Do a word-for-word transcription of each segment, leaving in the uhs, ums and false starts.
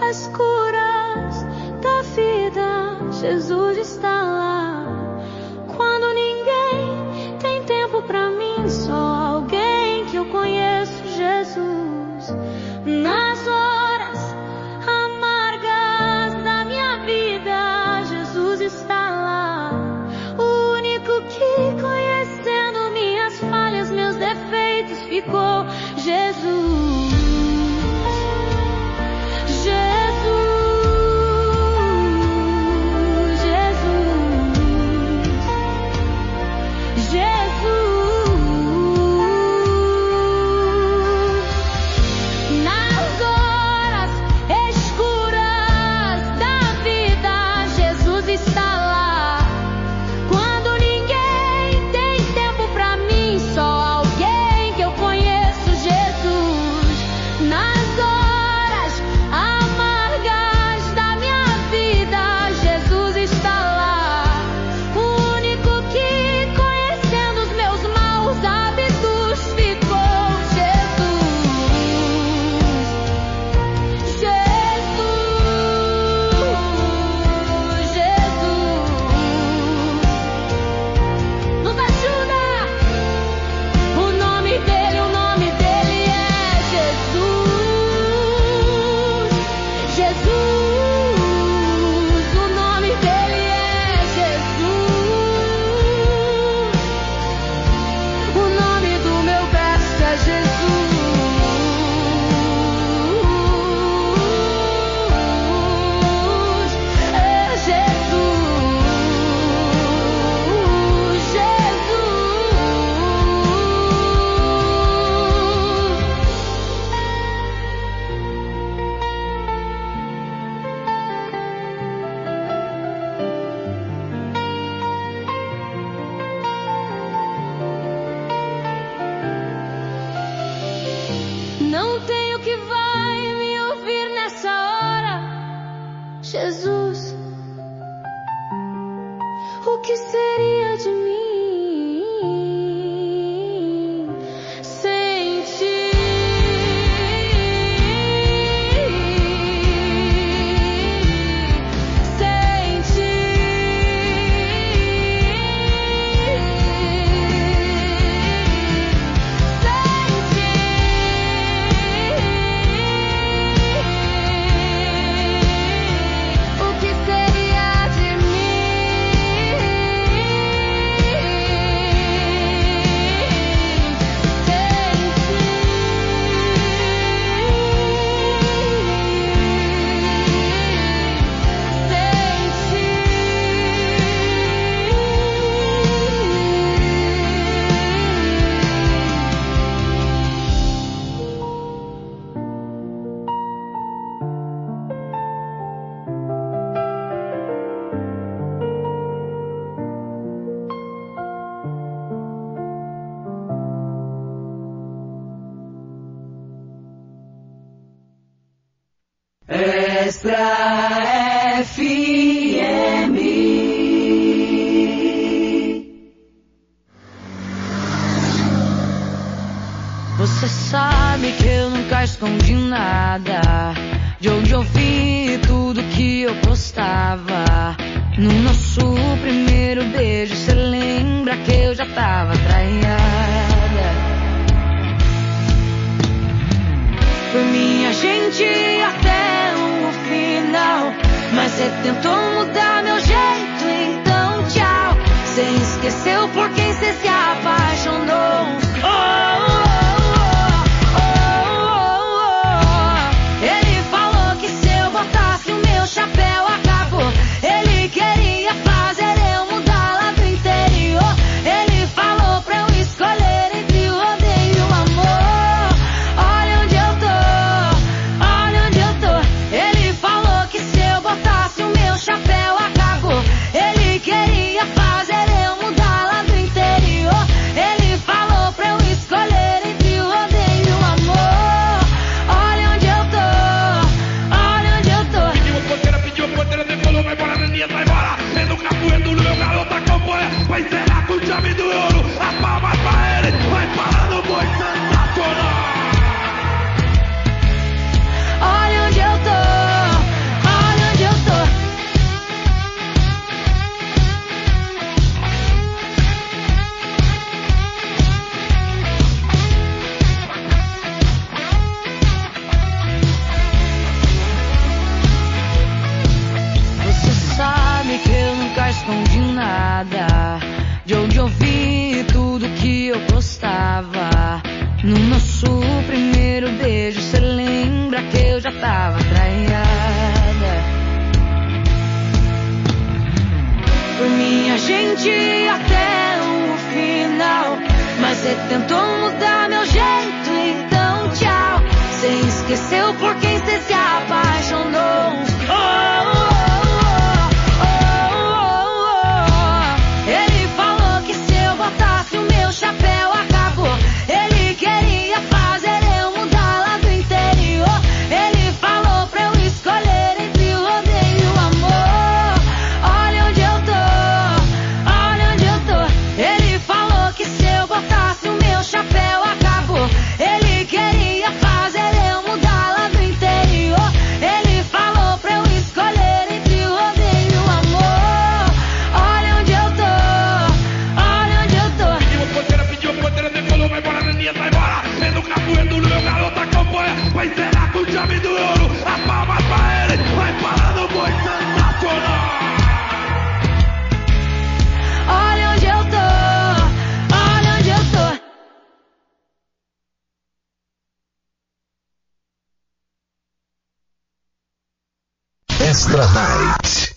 escuras da vida, Jesus está lá. Quando ninguém tem tempo pra mim, só alguém que eu conheço, Jesus. Nas horas amargas da minha vida, Jesus está lá. O único que, conhecendo minhas falhas, meus defeitos, ficou, Jesus. Não tem o que vai me ouvir nessa hora, Jesus. O que seria de mim sem ti? Sem ti. O que seria de Extra F M. Você sabe que eu nunca escondi nada, de onde eu vi tudo que eu postava. No nosso primeiro beijo, cê lembra que eu já tava traiada. Foi minha gente até o final, mas cê tentou mudar meu jeito, então tchau. Cê esqueceu por quem cê se apaixonou. Oh, oh, oh, oh, oh, oh. Ele defendi até o final. Mas você tentou mudar meu jeito, então tchau. Você esqueceu por quem você se apaixonou. Oh, oh, oh, oh, oh. Ele falou que se eu botasse o meu chapéu acabou. Ele queria fazer eu mudar lá do interior. Ele falou pra eu escolher entre o rodeio e o amor. Olha onde eu tô, olha onde eu tô. Ele falou que se eu botasse o meu chapéu acabou. Ele queria fazer eu mudar lá do interior. Ele falou pra eu escolher entre o rodeio e o amor. Olha onde eu tô, olha onde eu tô. Pediu porteira, pediu porteira, decolou, vai embora, Neninha, vai embora. Vendo o capoeiro do meu garoto acompanha. Vai encerrar com chave do ouro. A palma pra ele, vai parar no boi sensacional. Olha onde eu tô, olha onde eu tô. Extra Night.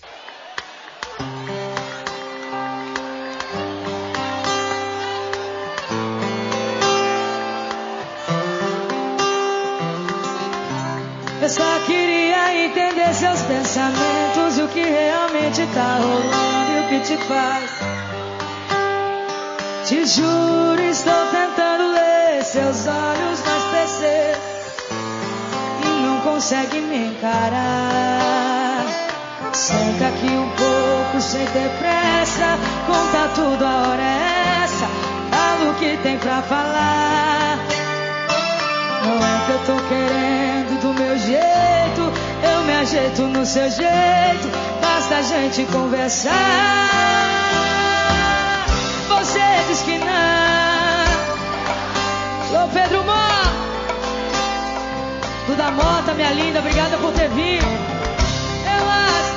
Eu só queria entender seus pensamentos, o que realmente tá rolando e o que te faz. Te juro, estou tentando ler seus olhos, mas percebo e não consegue me encarar. Senta aqui um pouco, sem ter pressa, conta tudo, a hora é essa. Fala o que tem pra falar. Não é que eu tô querendo do meu jeito, eu me ajeito no seu jeito, basta a gente conversar. Você diz que não. Ô Pedro Mó, Duda Mota, minha linda, obrigada por ter vindo. Eu acho.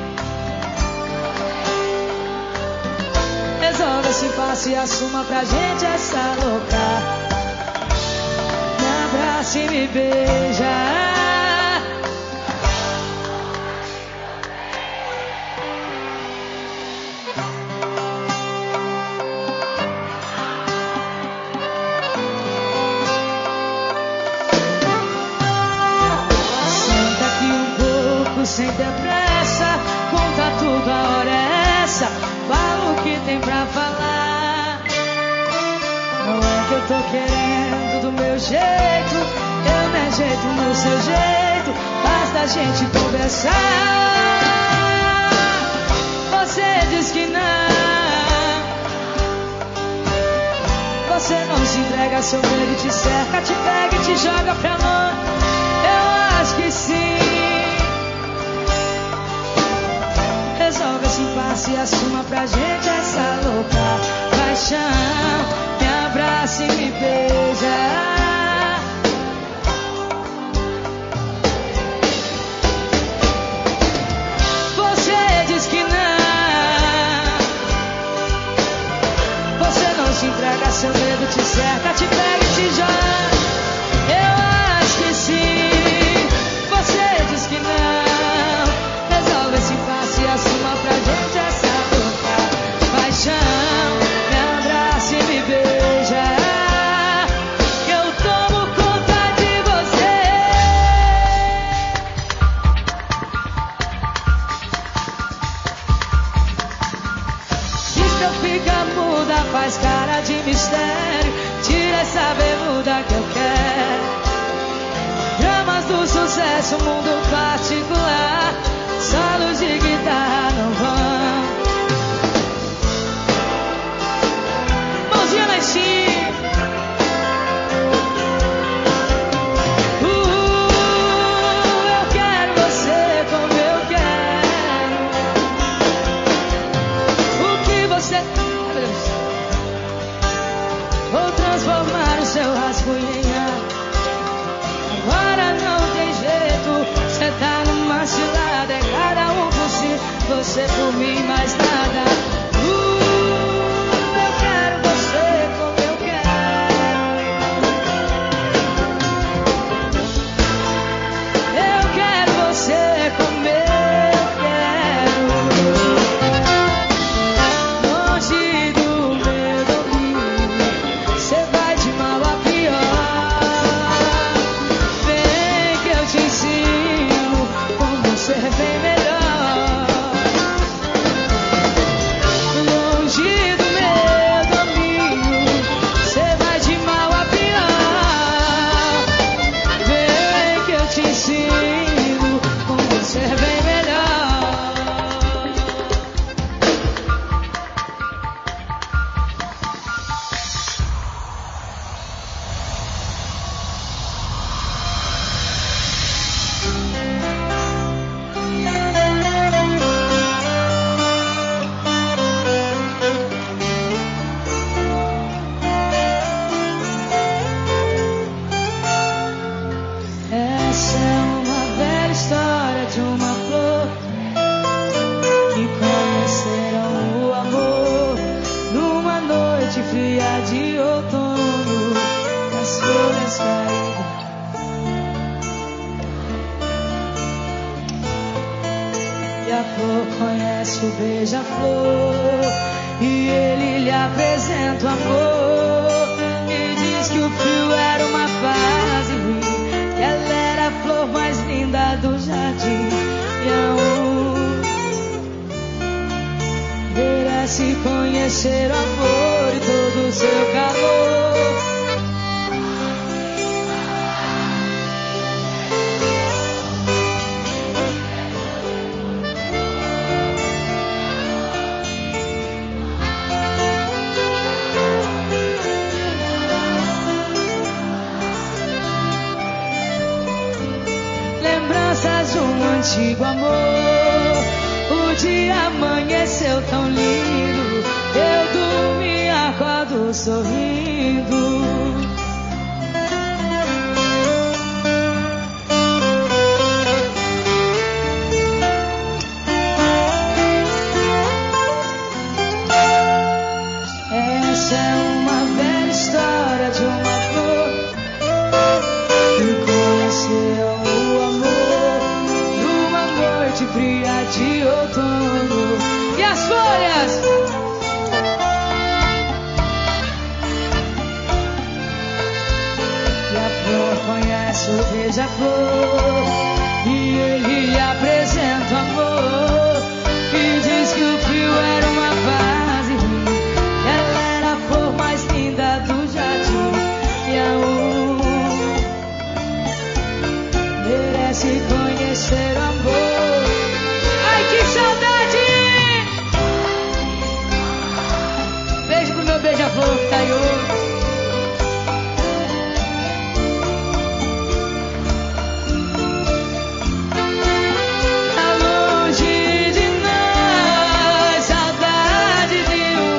Resolve esse passo e assuma pra gente essa louca. Me abraça e me beija. Senta aqui um pouco, sem ter pressa, conta tudo, a hora é essa. Fala o que tem pra falar. Não é que eu tô querendo do meu jeito, eu me ajeito no seu jeito, basta a gente conversar. Você diz que não. Você não se entrega, seu medo te cerca, te pega e te joga pra longe. Eu acho que sim. Resolve esse impasse e assuma pra gente essa louca paixão. Me abraça e me beija. Você diz que não. Você não se entrega, seu medo te cerca, te pega e te joga. Eu acho que sim. E a flor conhece o beija-flor, e ele lhe apresenta o amor. E diz que o frio era uma fase ruim, que ela era a flor mais linda do jardim. E a um merece conhecer o amor e todo o seu calor. Lembranças de um antigo amor. O dia amanheceu tão lindo, eu dormi e acordo sorrindo. Essa é uma velha história de uma flor que conheceu o amor numa noite fria de outono. E as folhas? E a flor conhece o beija-flor, e ele lhe apresenta o amor. E diz que o frio era uma fase ruim, que ela era a flor mais linda do jardim. E a um merece conhecer o amor. Ai, que saudade! Beijo pro meu beija-flor que tá aí hoje. Tá longe de nós, saudade de um,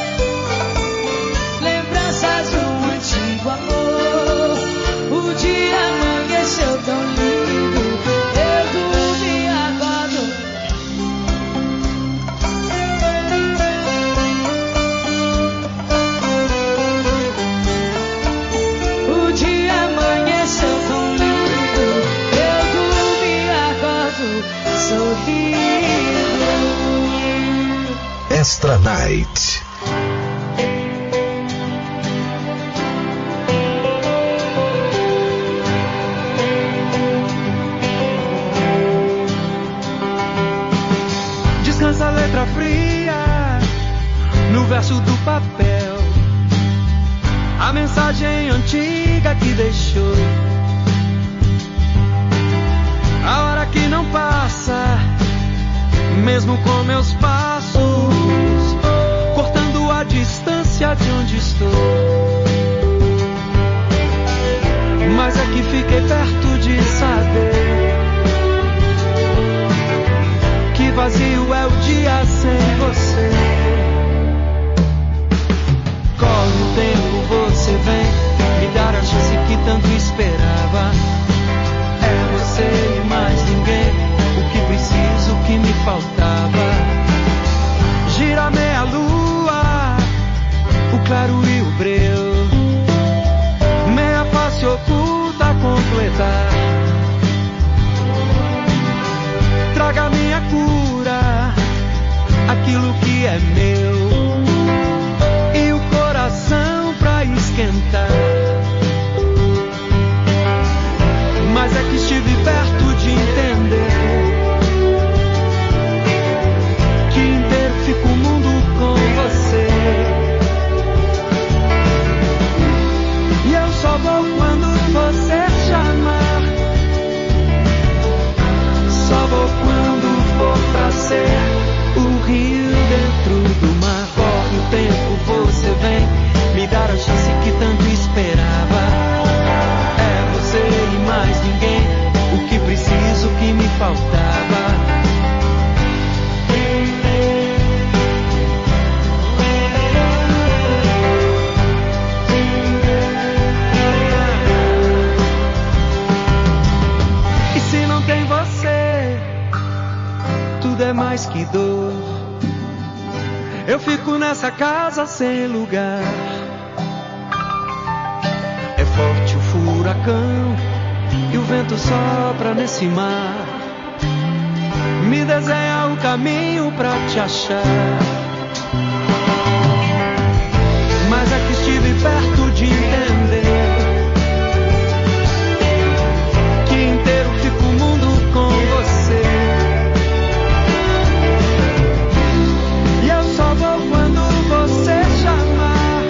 lembranças de um antigo amor. O dia amanheceu tão lindo, eu dormi e acordo. O dia amanheceu tão lindo, eu dormi e acordo sorrindo. Extra Night. Descansa a letra fria no verso do papel, a mensagem antiga que deixou. A hora que não passa, mesmo com meus passos, cortando a distância de onde estou. Mas é que fiquei perto de saber que vazio é o dia sem você. Corre o tempo, você vem me dar a chance que tanto esperava. É você e mais ninguém, o que preciso, o que me faltava. Gira meia lua, o claro e o breu, meia face oculta a completar. Traga minha cura, aquilo que é meu, e o coração pra esquentar. Mas é que estive perto de entender que inteiro fica o mundo com você. E eu só vou quando você chamar, só vou quando for pra ser o rio dentro do mar. Corre o tempo, você vem me dar a chance que tanto esperava. É você e mais ninguém, o que preciso, o que me faltava. E se não tem você, tudo é mais que dor. Eu fico nessa casa sem lugar. É forte o furacão e o vento sopra nesse mar. Me deu desenha o caminho pra te achar. Mas aqui estive perto de entender que inteiro fica o mundo com você. E eu só vou quando você chamar,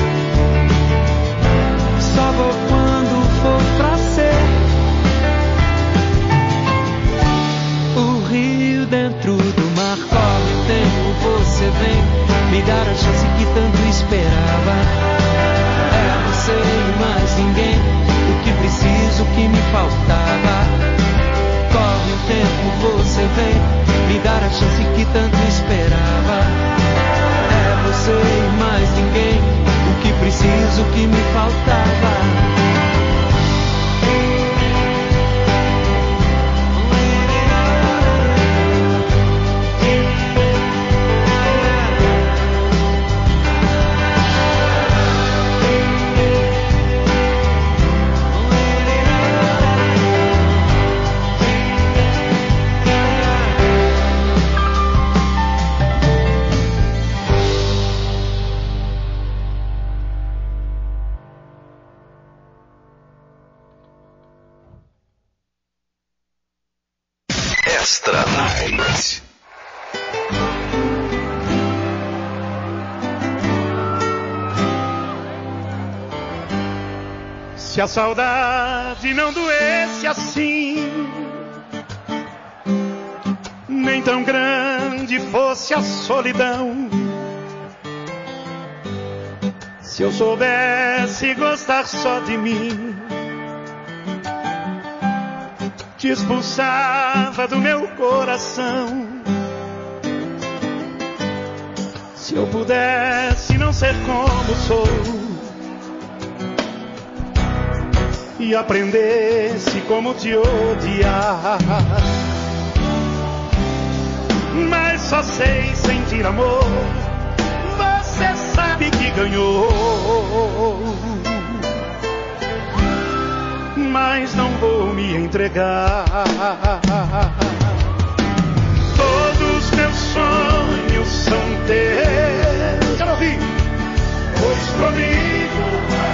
só vou quando for pra ser. O rio dentro do mar corre o tempo, você vem me dar a chance que tanto esperava. É você e mais ninguém, o que preciso, o que me faltava. Corre o tempo, você vem me dar a chance que tanto esperava. É você e mais ninguém, o que preciso, o que me faltava. Extra Night. Se a saudade não doesse assim, nem tão grande fosse a solidão, se eu soubesse gostar só de mim, te expulsava do meu coração. Se eu pudesse não ser como sou e aprendesse como te odiar, mas só sei sentir amor, você sabe que ganhou, mas não vou me entregar. Todos meus sonhos são teus. Quero ouvir. Pois comigo.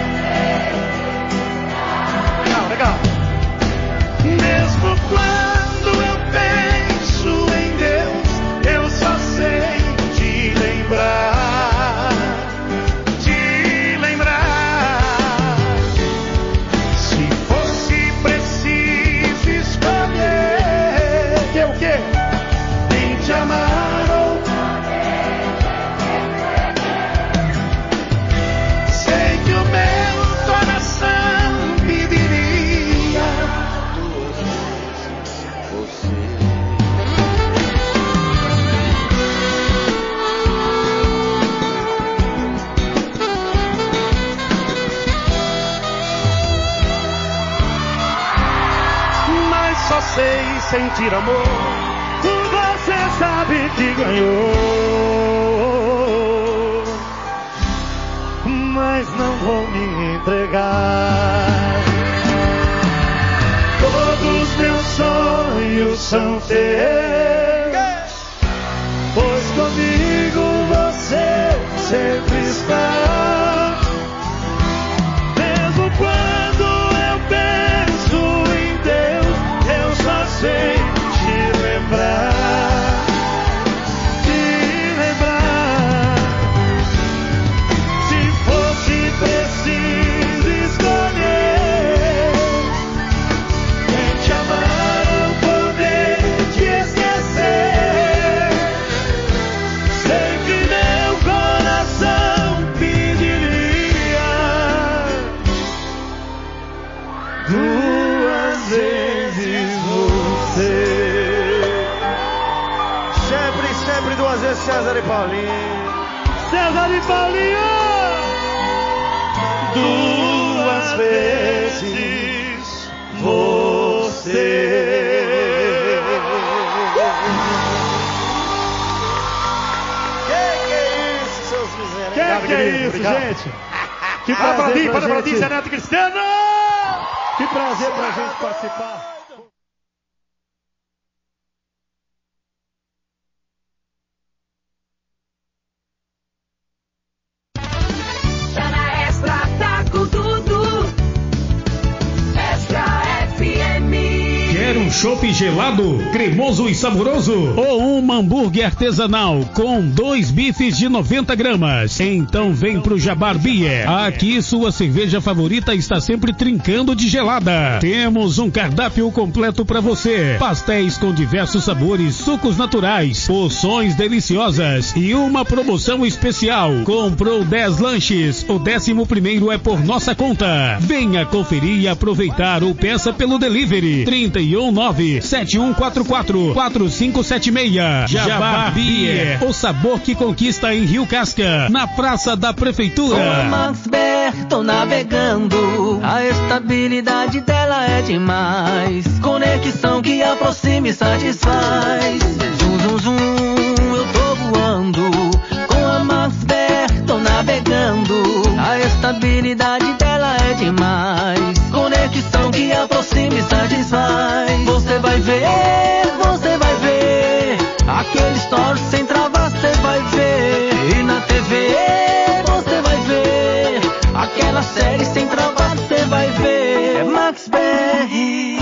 Legal, legal. Mesmo quando eu penso em Deus, eu só sei te lembrar, te lembrar. Se fosse preciso escolher, que é o quê? Nem te amar ou sei que o meu coração pediria você. Mas só sei sentir amor, você sabe que ganhou, mas não vou me entregar. Todos meus sonhos são teus, pois comigo você sempre está. Mesmo quando eu penso em Deus, eu só sei te lembrar, te lembrar. Se fosse preciso escolher, nem te amar ou poder te esquecer, sei que meu coração pediria duas vezes você. Sempre, sempre duas vezes César e Paulinho. César e Paulinho! Duas vezes você. Que que é isso, seus miseráveis? Que que é isso, Obrigado. gente? Que para pra mim, para pra mim, Renato Cristiano! Que prazer pra gente participar. chopp gelado, cremoso e saboroso, ou um hambúrguer artesanal com dois bifes de noventa gramas. Então vem pro Jabar Beer. Aqui sua cerveja favorita está sempre trincando de gelada. Temos um cardápio completo para você. Pastéis com diversos sabores, sucos naturais, porções deliciosas e uma promoção especial. Comprou dez lanches, o décimo primeiro é por nossa conta. Venha conferir e aproveitar ou peça pelo delivery trinta e um nove sete um quatro quatro quatro cinco sete seis. Jabar Beer, o sabor que conquista em Rio Casca, na Praça da Prefeitura. Com a Max Beer tô navegando, a estabilidade dela é demais. Conexão que aproxima e satisfaz. Zum, zum, zum, eu tô voando. Com a Max Beer tô navegando, a estabilidade dela é demais. Conexão que aproxima e satisfaz. Você vai ver, você vai ver aquele story sem travar, você vai ver. E na T V você vai ver aquela série sem travar, você vai ver. É Max Beer.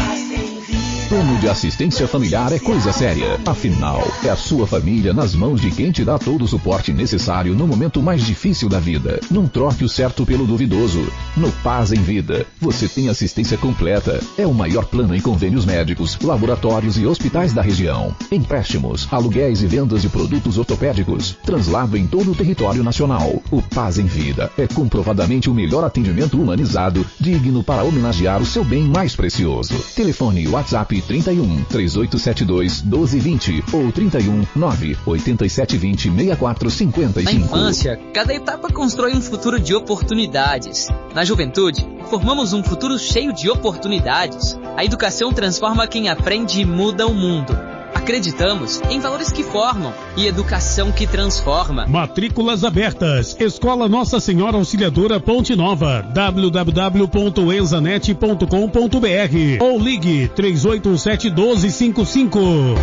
Plano de assistência familiar é coisa séria. Afinal, é a sua família nas mãos de quem te dá todo o suporte necessário no momento mais difícil da vida. Não troque o certo pelo duvidoso. No Paz em Vida, você tem assistência completa. É o maior plano em convênios médicos, laboratórios e hospitais da região. Empréstimos, aluguéis e vendas de produtos ortopédicos. Translado em todo o território nacional. O Paz em Vida é comprovadamente o melhor atendimento humanizado, digno para homenagear o seu bem mais precioso. Telefone WhatsApp trinta e um, três oito sete dois, doze vinte ou trinta e um, nove oito sete dois zero, seis quatro cinco cinco. Na infância, cada etapa constrói um futuro de oportunidades. Na juventude, formamos um futuro cheio de oportunidades. A educação transforma quem aprende e muda o mundo. Acreditamos em valores que formam e educação que transforma. Matrículas abertas. Escola Nossa Senhora Auxiliadora Ponte Nova. w w w ponto enzanet ponto com ponto b r ou ligue três oito sete um dois cinco cinco.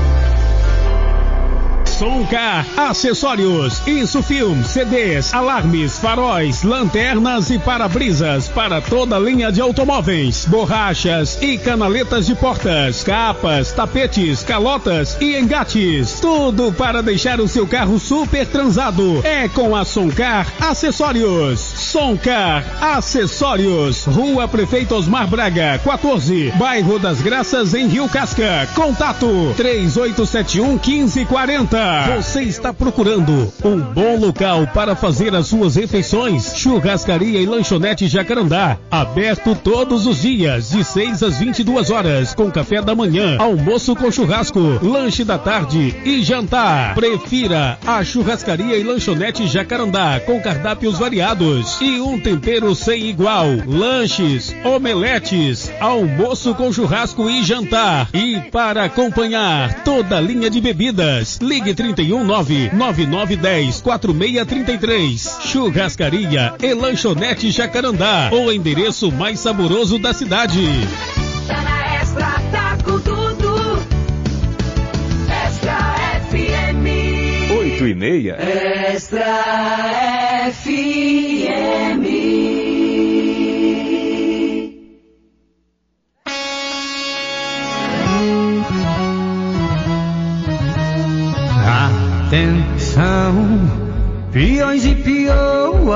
Soncar Acessórios, Insufilm, C Ds, alarmes, faróis, lanternas e para-brisas para toda a linha de automóveis, borrachas e canaletas de portas, capas, tapetes, calotas e engates. Tudo para deixar o seu carro super transado. É com a Soncar Acessórios. Soncar Acessórios, Rua Prefeito Osmar Braga, quatorze, Bairro das Graças, em Rio Casca. Contato três oito sete um, um cinco quatro zero. Você está procurando um bom local para fazer as suas refeições? Churrascaria e Lanchonete Jacarandá, aberto todos os dias, de seis às vinte e duas horas, com café da manhã, almoço com churrasco, lanche da tarde e jantar. Prefira a Churrascaria e Lanchonete Jacarandá, com cardápios variados e um tempero sem igual. Lanches, omeletes, almoço com churrasco e jantar. E para acompanhar toda a linha de bebidas, ligue trinta e um, nove nove nove um zero, quatro seis três três. Churrascaria e Lanchonete Jacarandá, o endereço mais saboroso da cidade. Tá na Extra, tá com tudo. Extra F M. Oito e meia. Extra F M. Atenção, peões e peoas.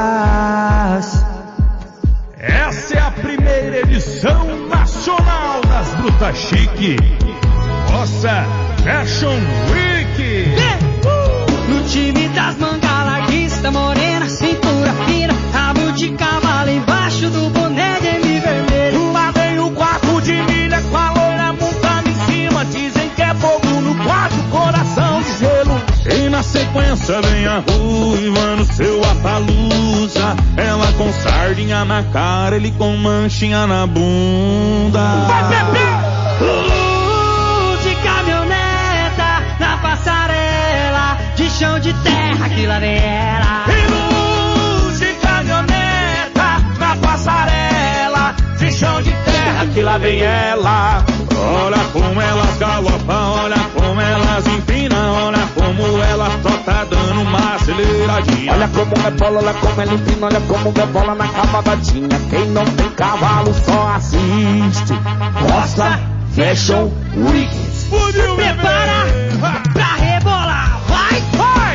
Essa é a primeira edição nacional das Brutas Chique. Nossa Fashion Week. No time das mangas larguista, morena, cintura fina, rabo de cavalo embaixo do boné de M vermelho. Lá vem o quarto de milha com a loira montada em cima. Dizem que é fogo no quarto, coração de gelo. E na sequência vem a ruiva no seu Apalusa. Ela com sardinha na cara, ele com manchinha na bunda. Vai beber! Luz de caminhoneta na passarela, de chão de terra que lá vem ela. E luz de caminhoneta na passarela, de chão de terra que lá vem ela. Olha como elas galopam, olha como elas empinam, olha como ela trota dando uma aceleradinha. Olha como é bola, olha como ela empina, olha como é bola na cavadinha. Quem não tem cavalo só assiste. Gosta, Fashion Week. Explodiu, Prepara pra rebolar, vai! Vai!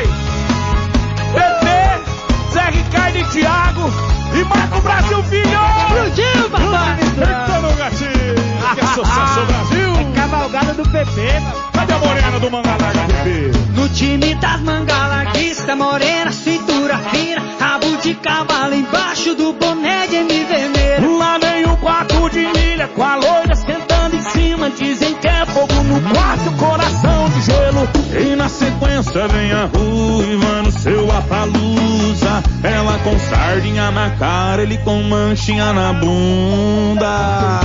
T T, Zé Ricardo e Thiago e Marco Brasil Filho! Explodiu, papai! Eita, meu gatinho! Que é sucesso, Brasil! É cavalgada do P P, Cadê a morena do Manga Larga, P P? no time das mangalarguistas, morena, cintura fina, rabo de cavalo embaixo do boné de M vermelho. Lá vem o quarto de milha com a loira sentando em cima. Dizem que é fogo no quarto, coração de gelo. E na sequência vem a ruiva no seu Apalusa. Ela com sardinha na cara, ele com manchinha na bunda.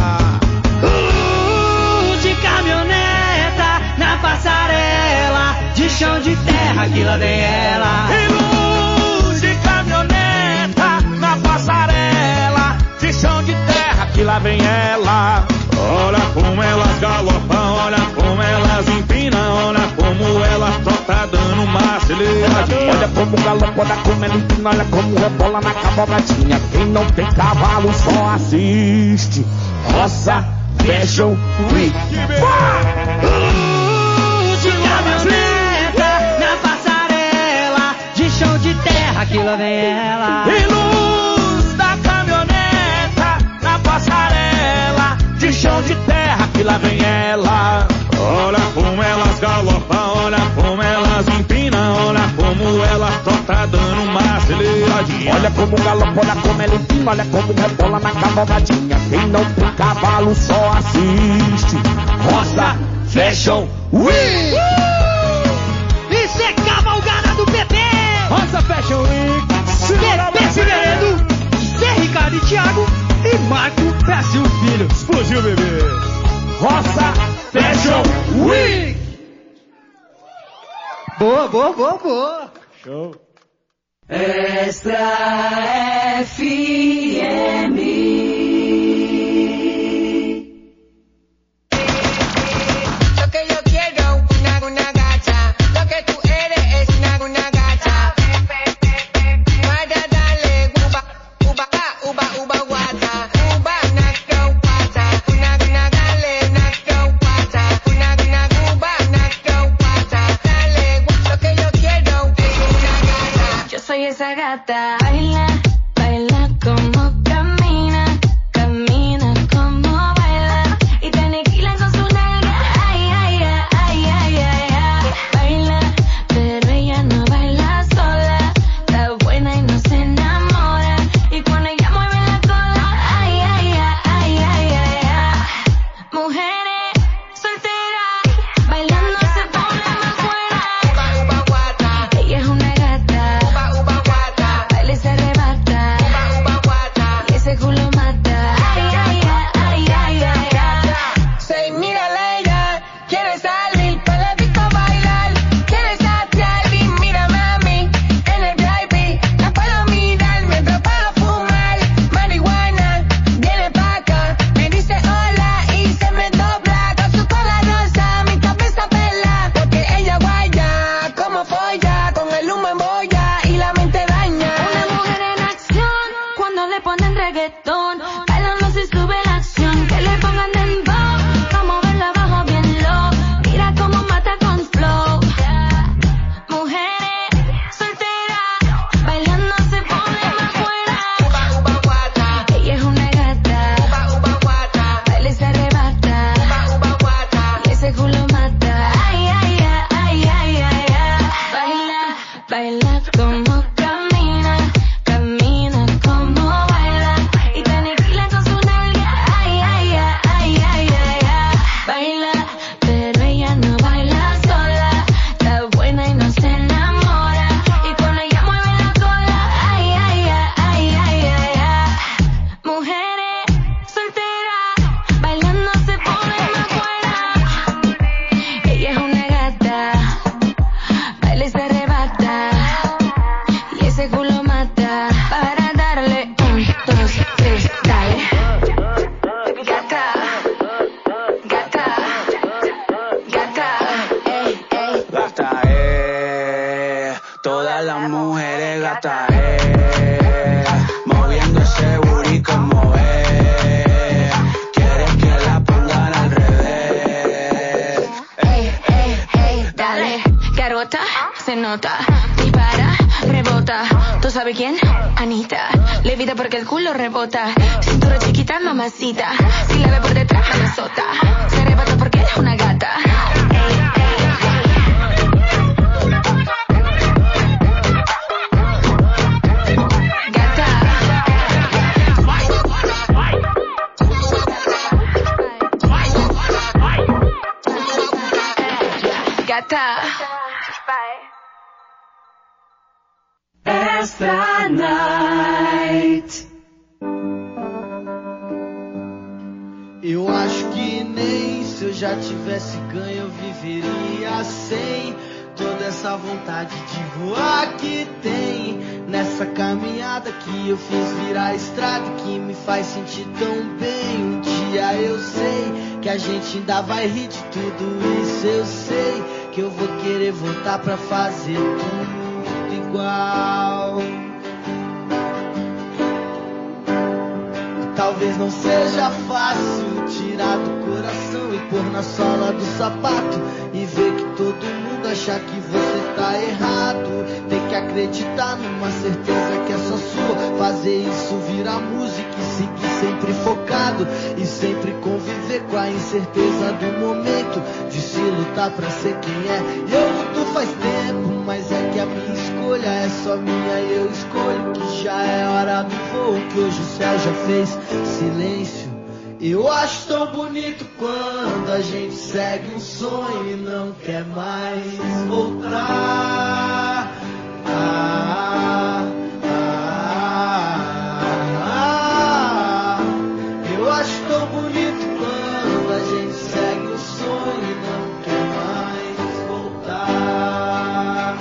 Uh, de caminhoneta na passarela, de chão de terra que lá vem ela. E luz de caminhoneta na passarela, de chão de terra que lá vem ela. Olha como elas galopam, olha como elas empinam, olha como ela trota dando uma aceleradinha. Olha como galopa, olha como ela empina, olha como rebola na cavalgadinha. Quem não tem cavalo só assiste. Roça Fashion Week. Uh, de caminhoneta na passarela, de chão de terra que lá vem ela. E luz da caminhoneta na passarela, de chão de terra que lá vem ela. Olha como elas galopam, olha como elas empinam, olha como ela trota dando uma aceleradinha. Olha como galopa, olha como ela empina, olha como rebola na cavalgadinha. Quem não tem cavalo só assiste. Roça Fashion Week. Uh! Isso é cavalgada do P P! Roça Fashion Week. P P Figueiredo, Zé Ricardo e Thiago e Marco Brasil Filho. Explodiu, bebê. Roça Fashion Week. Boa, boa, boa, boa. Show. Extra F M. Lo que yo quiero, una, una gacha. Lo que tú eres es una, una gacha. Para darle uba, uba, uba, uba, guata. Uba, naco, guata. Una, una, dale, naco, guata. Una, una, uba, naco, guata. Dale, lo que yo quiero es una gata. Yo soy esa gata. Baila, baila como camina, camina como baila y te aniquilan con su nalga. Ay, ay, ay, ay, ay, ay, ay. Baila, pero ella no baila sola. Está buena y no se enamora y cuando ella mueve la cola. Ay, ay, ay, ay, ay, ay, ay. Mujeres solteras bailando se ponen más buenas. Uba, uba, guata. Ella es una gata. Uba, uba, guata. Baila y se arrebata. Uba, uba, guata. Y ese culo mata. Ay, ay, ay, ay, ay, ay, ay. Say, mírala ella, quiere salir para la disco a bailar. Quiere saciar y mira mami, en el V I P. La puedo mirar mientras para fumar marihuana. Viene pa' acá, me dice hola y se me dobla. Con su cola rosa, mi cabeza pela. Porque ella guaya, como folla, con el humo en boya y la mente daña. Una mujer en acción cuando le ponen reggaetón. Bailando si sube la acción. Que le pongan dembow. Vamos a verla abajo bien low. Mira cómo mata con flow. Mujeres solteras bailando se ponen más buenas. Uba, uba, guata. Ella es una gata. Uba, uba, guata. Baila y se arrebata. Uba, uba, guata. Y ese culo mata. Ay, ay, ay, ay, ay, ay, ay. Baila, baila como camina, camina como baila y te aniquila con su nalga. Ay, ay, ay, ay, ay, ay, ay. Baila, pero ella no baila sola. Está buena y no se enamora y cuando ella mueve la cola. Ay, ay, ay, ay, ay, ay, ay. Mujeres solteras bailando se ponen más buenas. Ella es una gata. Baila y se arrebata y ese culo mata. Para darle un, dos, tres, dale. Gata, gata, gata, ey, ey. Gata, eh, todas las mujeres gata, eh, moviendo ese booty como es. Quieres que la pongan al revés. Garota, se nota, dispara, rebota. ¿Tú sabes quién? Anita. Levita porque el culo rebota. Cintura chiquita, mamacita. Si la ve por detrás, me azota. Se arrebata porque es una gata. Gata. Extra Night. Eu acho que nem se eu já tivesse ganho eu viveria sem toda essa vontade de voar que tem nessa caminhada que eu fiz virar estrada, que me faz sentir tão bem. Um dia eu sei que a gente ainda vai rir de tudo isso, eu sei que eu vou querer voltar pra fazer tudo igual. Talvez não seja fácil tirar do coração e pôr na sola do sapato e ver que todo mundo acha que você tá errado. Tem que acreditar numa certeza que é só sua, fazer isso virar música e seguir sempre focado e sempre conviver com a incerteza do momento de se lutar pra ser quem é. Eu luto faz tempo, mas é que a minha escolha é só minha e eu escolho que já é hora do voo, que hoje o céu já fez silêncio. Eu acho tão bonito quando a gente segue um sonho e não quer mais voltar. Ah, ah, ah, ah. Eu acho tão bonito quando a gente segue um sonho e não quer mais voltar.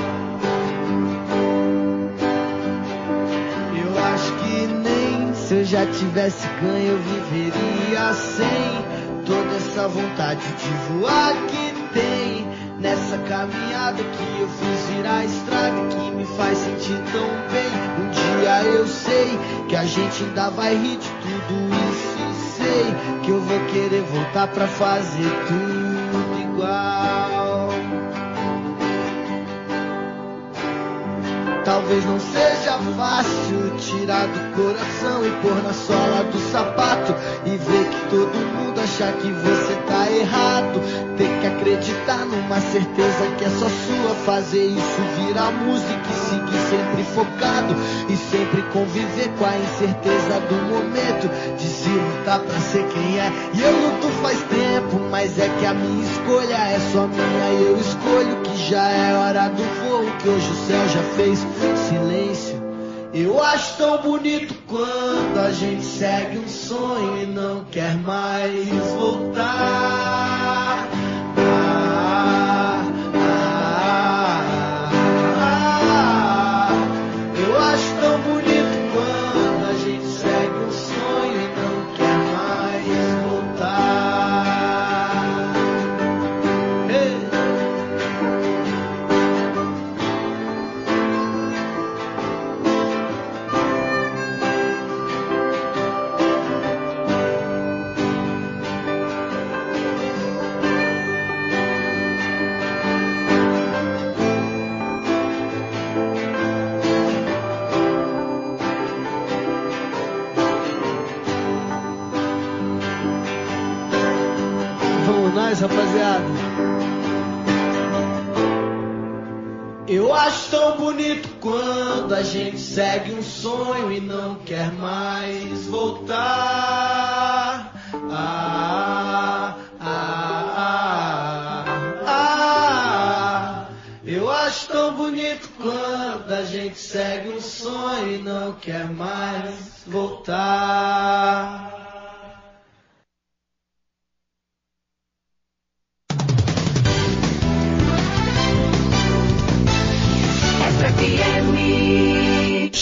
Eu acho que nem se eu já tivesse ganho eu viveria sem toda essa vontade de voar que tem nessa caminhada que eu fiz virar estrada, que me faz sentir tão bem. Um dia eu sei que a gente ainda vai rir de tudo isso e sei que eu vou querer voltar pra fazer tudo igual. Talvez não seja fácil tirar do coração e pôr na sola do sapato e ver que todo mundo acha que você tá errado. Tem que acreditar numa certeza que é só sua, fazer isso virar música e seguir sempre focado e sempre conviver com a incerteza do momento de se lutar pra ser quem é. E eu luto faz tempo, mas é que a minha escolha é só minha e eu escolho que já é hora do voo, que hoje o céu já fez silêncio. Eu acho tão bonito quando a gente segue um sonho e não quer mais voltar. Ah, ah, ah, ah. Eu acho tão bonito quando a gente segue um sonho e não quer mais voltar. Hey. Rapaziada, eu acho tão bonito quando a gente segue um sonho e não quer mais voltar. Ah, ah, ah, ah. Eu acho tão bonito quando a gente segue um sonho e não quer mais voltar.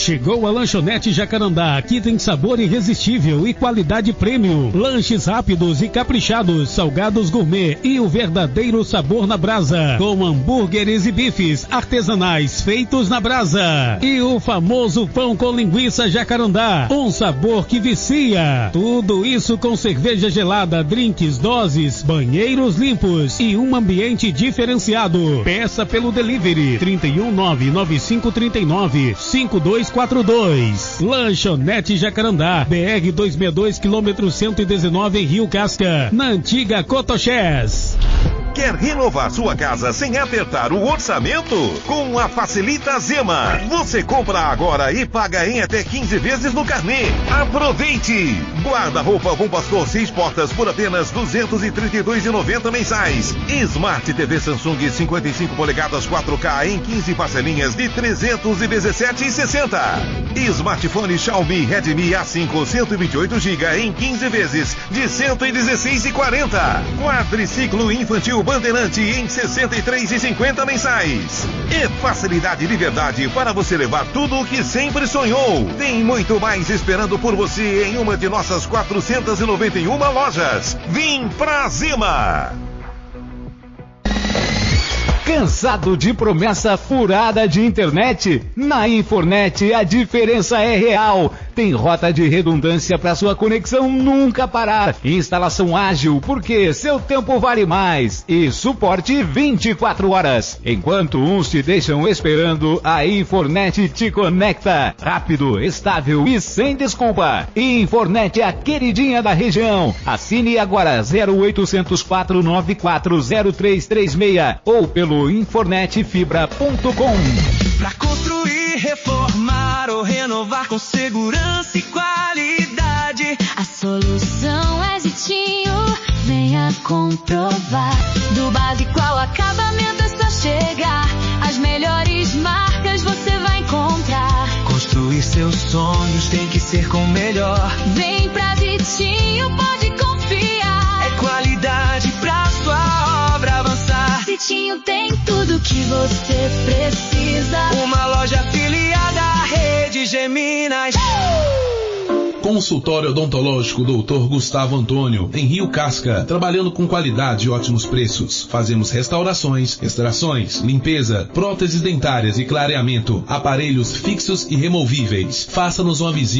Chegou a Lanchonete Jacarandá, que tem sabor irresistível e qualidade premium. Lanches rápidos e caprichados, salgados gourmet e o verdadeiro sabor na brasa. Com hambúrgueres e bifes artesanais feitos na brasa. E o famoso pão com linguiça Jacarandá, um sabor que vicia. Tudo isso com cerveja gelada, drinks, doses, banheiros limpos e um ambiente diferenciado. Peça pelo delivery trinta e um nove nove cinco três nove cinco dois quatro dois. Lanchonete Jacarandá, B R duzentos e sessenta e dois, quilômetro cento e dezenove, em Rio Casca, na antiga Cotoxés. Quer renovar sua casa sem apertar o orçamento? Com a Facilita Zema. Você compra agora e paga em até quinze vezes no carnê. Aproveite! Guarda-roupa Bom Pastor seis portas por apenas duzentos e trinta e dois reais e noventa centavos mensais. Smart T V Samsung cinquenta e cinco polegadas quatro K em quinze parcelinhas de trezentos e dezessete reais e sessenta centavos. Smartphone Xiaomi Redmi A cinco cento e vinte e oito gigabytes em quinze vezes de cento e dezesseis reais e quarenta centavos. Quadriciclo infantil Bandeirante em sessenta e três reais e cinquenta centavos mensais. É facilidade de verdade para você levar tudo o que sempre sonhou. Tem muito mais esperando por você em uma de nossas quatrocentas e noventa e uma lojas. Vim pra Zima! Cansado de promessa furada de internet? Na Infornet a diferença é real. Tem rota de redundância para sua conexão nunca parar. Instalação ágil, porque seu tempo vale mais. E suporte vinte e quatro horas. Enquanto uns te deixam esperando, a Infornet te conecta. Rápido, estável e sem desculpa. Infornet é a queridinha da região. Assine agora zero oitocentos, quatrocentos e noventa e quatro, zero três três seis ou pelo infornet fibra ponto com. Pra construir, reformar ou renovar com segurança e qualidade, a solução é Zitinho, venha comprovar. Do básico ao acabamento é só chegar, as melhores marcas você vai encontrar. Construir seus sonhos tem que ser com o melhor. Vem pra Zitinho, pode confiar. É qualidade pra sua obra avançar. Zitinho tem tudo que você precisa. Uma loja afiliada à rede Geminas. Consultório odontológico doutor Gustavo Antônio, em Rio Casca, trabalhando com qualidade e ótimos preços. Fazemos restaurações, extrações, limpeza, próteses dentárias e clareamento, aparelhos fixos e removíveis. Faça-nos uma visita.